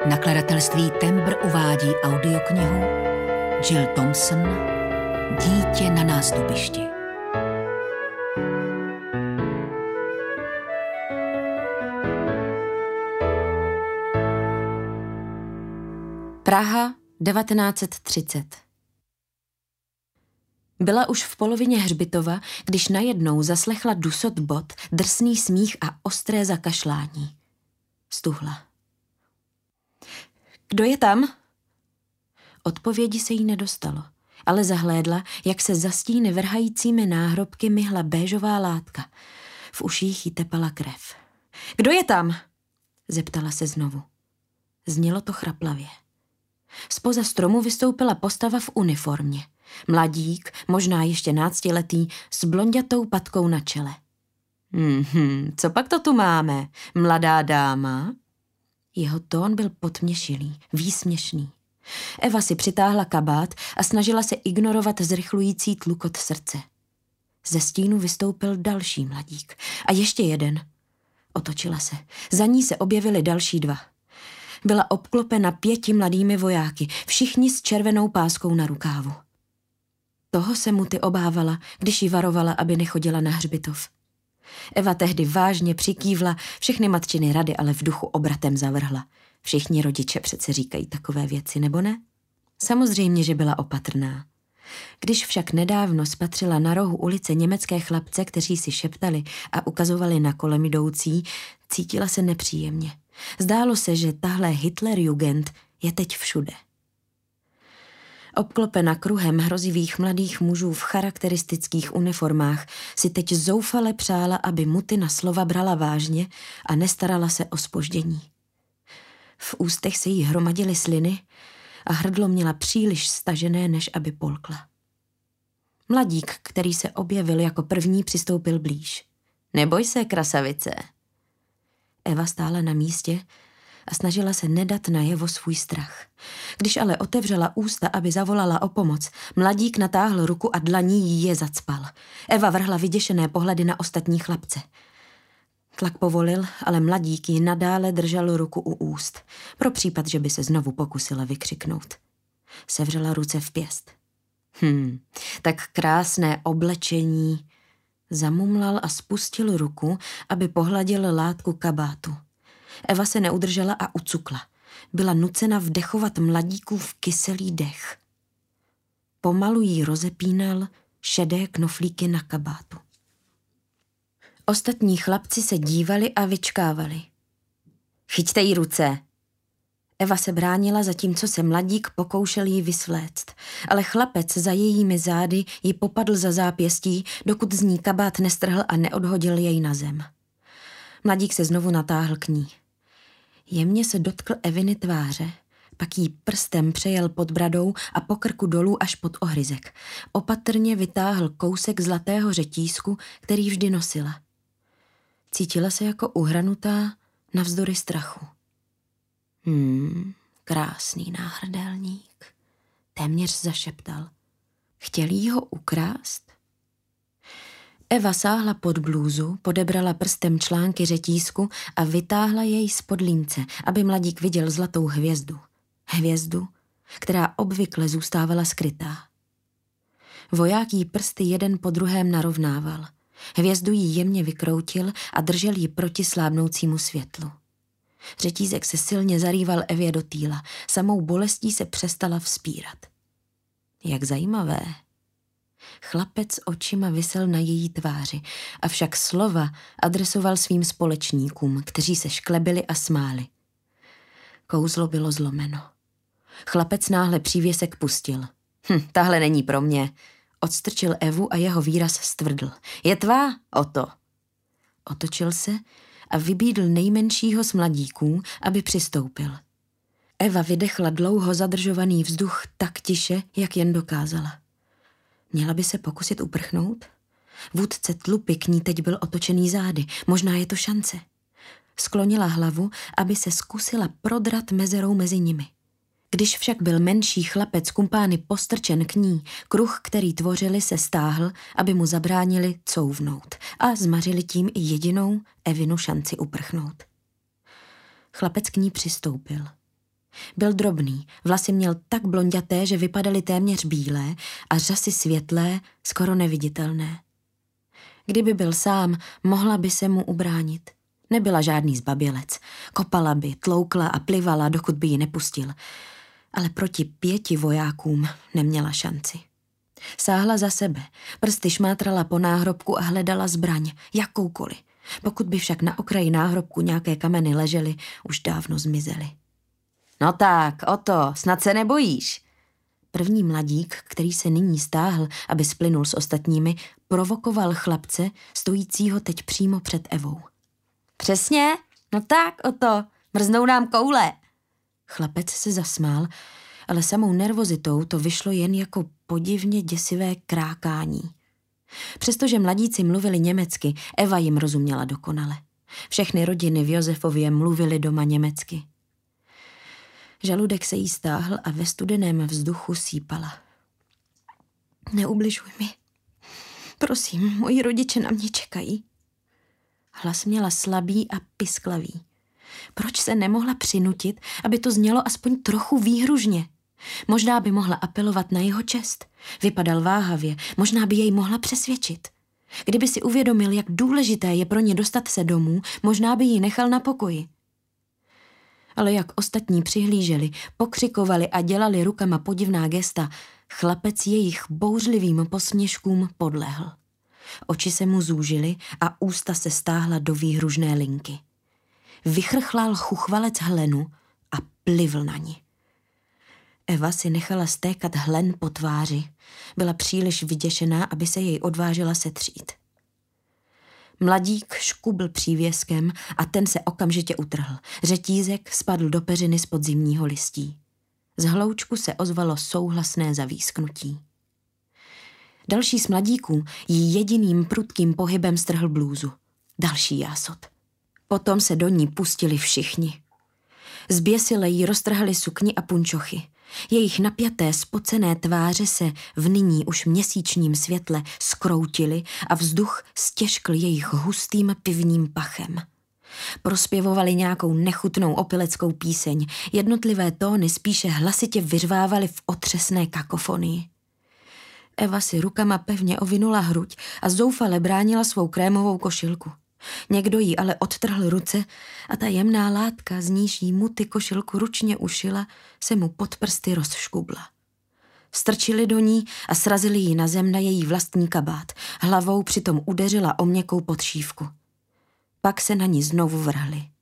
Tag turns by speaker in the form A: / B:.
A: Nakladatelství Tembr uvádí audioknihu Jill Thompson Dítě na nástupišti. Praha 1930. Byla už v polovině hřbitova, když najednou zaslechla dusot bot, drsný smích a ostré zakašlání. Stuhla. Kdo je tam? Odpovědi se jí nedostalo, ale zahlédla, jak se za stíny vrhajícími náhrobky myhla béžová látka. V uších jí tepala krev. Kdo je tam? Zeptala se znovu. Znělo to chraplavě. Zpoza stromu vystoupila postava v uniformě. Mladík, možná ještě náctiletý, s blonďatou patkou na čele. Co pak to tu máme, mladá dáma? Jeho tón byl potměšilý, výsměšný. Eva si přitáhla kabát a snažila se ignorovat zrychlující tlukot srdce. Ze stínu vystoupil další mladík a ještě jeden. Otočila se. Za ní se objevili další dva. Byla obklopena 5 mladými vojáky, všichni s červenou páskou na rukávu. Toho se Muty obávala, když jí varovala, aby nechodila na hřbitov. Eva tehdy vážně přikývla, všechny matčiny rady ale v duchu obratem zavrhla. Všichni rodiče přece říkají takové věci, nebo ne? Samozřejmě, že byla opatrná. Když však nedávno spatřila na rohu ulice německé chlapce, kteří si šeptali a ukazovali na kolem jdoucí, cítila se nepříjemně. Zdálo se, že tahle Hitlerjugend je teď všude. Obklopena kruhem hrozivých mladých mužů v charakteristických uniformách si teď zoufale přála, aby Muty na slova brala vážně a nestarala se o zpoždění. V ústech se jí hromadily sliny a hrdlo měla příliš stažené, než aby polkla. Mladík, který se objevil jako první, přistoupil blíž. Neboj se, krasavice. Eva stála na místě a snažila se nedat najevo svůj strach. Když ale otevřela ústa, aby zavolala o pomoc, mladík natáhl ruku a dlaní jí je zacpal. Eva vrhla vyděšené pohledy na ostatní chlapce. Tlak povolil, ale mladík jí nadále držel ruku u úst, pro případ, že by se znovu pokusila vykřiknout. Sevřela ruce v pěst. Tak krásné oblečení. Zamumlal a spustil ruku, aby pohladil látku kabátu. Eva se neudržela a ucukla. Byla nucena vdechovat mladíkův kyselý dech. Pomalu jí rozepínal šedé knoflíky na kabátu. Ostatní chlapci se dívali a vyčkávali. Chyťte jí ruce. Eva se bránila, zatímco se mladík pokoušel jí vysvléct, ale chlapec za jejími zády ji popadl za zápěstí, dokud z ní kabát nestrhl a neodhodil jej na zem. Mladík se znovu natáhl k ní. Jemně se dotkl Eviny tváře, pak jí prstem přejel pod bradou a po krku dolů až pod ohryzek. Opatrně vytáhl kousek zlatého řetízku, který vždy nosila. Cítila se jako uhranutá navzdory strachu. Krásný náhrdelník, téměř zašeptal. Chtěl jí ho ukrást? Eva sáhla pod blůzu, podebrala prstem články řetízku a vytáhla jej spod límce, aby mladík viděl zlatou hvězdu. Hvězdu, která obvykle zůstávala skrytá. Voják jí prsty jeden po druhém narovnával. Hvězdu jí jemně vykroutil a držel ji proti slábnoucímu světlu. Řetízek se silně zarýval Evě do týla, samou bolestí se přestala vzpírat. Jak zajímavé. Chlapec očima visel na její tváři, avšak slova adresoval svým společníkům, kteří se šklebili a smáli. Kouzlo bylo zlomeno. Chlapec náhle přívěsek pustil. Tahle není pro mě. Odstrčil Evu a jeho výraz stvrdl. Je tvá? O to. Otočil se a vybídl nejmenšího z mladíků, aby přistoupil. Eva vydechla dlouho zadržovaný vzduch tak tiše, jak jen dokázala. Měla by se pokusit uprchnout? Vůdce tlupy k ní teď byl otočený zády. Možná je to šance. Sklonila hlavu, aby se zkusila prodrat mezerou mezi nimi. Když však byl menší chlapec kumpány postrčen k ní, kruh, který tvořili, se stáhl, aby mu zabránili couvnout a zmařili tím i jedinou Evinu šanci uprchnout. Chlapec k ní přistoupil. Byl drobný, vlasy měl tak blonďaté, že vypadaly téměř bílé a řasy světlé, skoro neviditelné. Kdyby byl sám, mohla by se mu ubránit. Nebyla žádný zbabělec. Kopala by, tloukla a plivala, dokud by ji nepustil. Ale proti 5 vojákům neměla šanci. Sáhla za sebe, prsty šmátrala po náhrobku a hledala zbraň, jakoukoliv. Pokud by však na okraji náhrobku nějaké kameny ležely, už dávno zmizely. No tak, Oto, snad se nebojíš. První mladík, který se nyní stáhl, aby splynul s ostatními, provokoval chlapce, stojícího teď přímo před Evou. Přesně, no tak, Oto, mrznou nám koule. Chlapec se zasmál, ale samou nervozitou to vyšlo jen jako podivně děsivé krákání. Přestože mladíci mluvili německy, Eva jim rozuměla dokonale. Všechny rodiny v Josefově mluvily doma německy. Žaludek se jí stáhl a ve studeném vzduchu sípala. Neubližuj mi. Prosím, moji rodiče na mě čekají. Hlas měla slabý a pisklavý. Proč se nemohla přinutit, aby to znělo aspoň trochu výhružně? Možná by mohla apelovat na jeho čest. Vypadal váhavě, možná by jej mohla přesvědčit. Kdyby si uvědomil, jak důležité je pro ně dostat se domů, možná by ji nechal na pokoji. Ale jak ostatní přihlíželi, pokřikovali a dělali rukama podivná gesta, chlapec jejich bouřlivým posměškům podlehl. Oči se mu zúžily a ústa se stáhla do výhružné linky. Vychrchlal chuchvalec hlenu a plivl na ní. Eva si nechala stékat hlen po tváři. Byla příliš vyděšená, aby se jej odvážila setřít. Mladík škubl přívěskem a ten se okamžitě utrhl. Řetízek spadl do peřiny z podzimního listí. Z hloučku se ozvalo souhlasné zavísknutí. Další z mladíků jí jediným prudkým pohybem strhl blůzu. Další jásot. Potom se do ní pustili všichni. Zběsile jí roztrhali sukni a punčochy. Jejich napjaté, spocené tváře se v nyní už měsíčním světle skroutily a vzduch stěžkl jejich hustým pivním pachem. Prospěvovali nějakou nechutnou opileckou píseň, jednotlivé tóny spíše hlasitě vyřvávaly v otřesné kakofonii. Eva si rukama pevně ovinula hruď a zoufale bránila svou krémovou košilku. Někdo jí ale odtrhl ruce a ta jemná látka, z níž jí Muty košilku ručně ušila, se mu pod prsty rozškubla. Strčili do ní a srazili ji na zem na její vlastní kabát. Hlavou přitom udeřila o měkkou podšívku. Pak se na ní znovu vrhli.